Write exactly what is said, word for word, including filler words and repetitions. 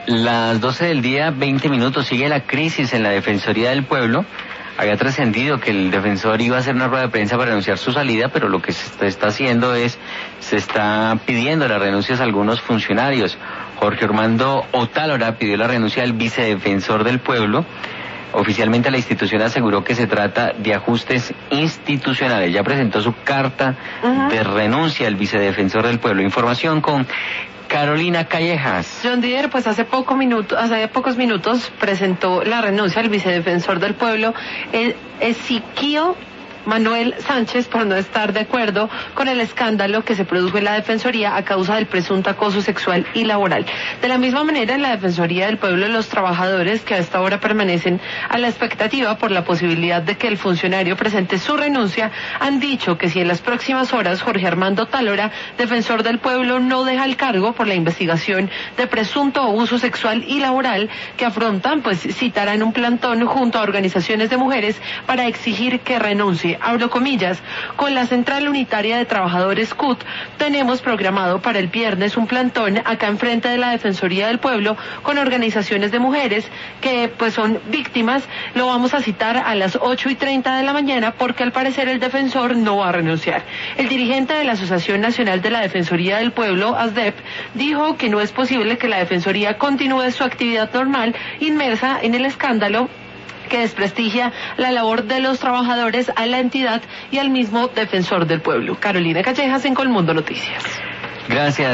Las doce del día, veinte minutos, sigue la crisis en la Defensoría del Pueblo. Había trascendido que el defensor iba a hacer una rueda de prensa para anunciar su salida, pero lo que se está haciendo es, se está pidiendo las renuncias a algunos funcionarios. Jorge Armando Otálora pidió la renuncia del vicedefensor del Pueblo. Oficialmente la institución aseguró que se trata de ajustes institucionales. Ya presentó su carta uh-huh. de renuncia al vicedefensor del Pueblo. Información con Carolina Callejas. John Dier, pues hace poco minuto, hace pocos minutos presentó la renuncia al vicedefensor del Pueblo, el Ezequiel Manuel Sánchez, por no estar de acuerdo con el escándalo que se produjo en la Defensoría a causa del presunto acoso sexual y laboral. De la misma manera, en la Defensoría del Pueblo, los trabajadores que hasta ahora permanecen a la expectativa por la posibilidad de que el funcionario presente su renuncia, han dicho que si en las próximas horas Jorge Armando Otálora, defensor del Pueblo, no deja el cargo por la investigación de presunto abuso sexual y laboral que afrontan, pues citarán un plantón junto a organizaciones de mujeres para exigir que renuncie. Abro comillas, con la Central Unitaria de Trabajadores C U T tenemos programado para el viernes un plantón acá enfrente de la Defensoría del Pueblo con organizaciones de mujeres que pues son víctimas. Lo vamos a citar a las ocho y treinta de la mañana porque al parecer el defensor no va a renunciar. El dirigente de la Asociación Nacional de la Defensoría del Pueblo, ASDEP, dijo que no es posible que la Defensoría continúe su actividad normal inmersa en el escándalo que desprestigia la labor de los trabajadores, a la entidad y al mismo defensor del pueblo. Carolina Callejas en Colmundo Noticias. Gracias.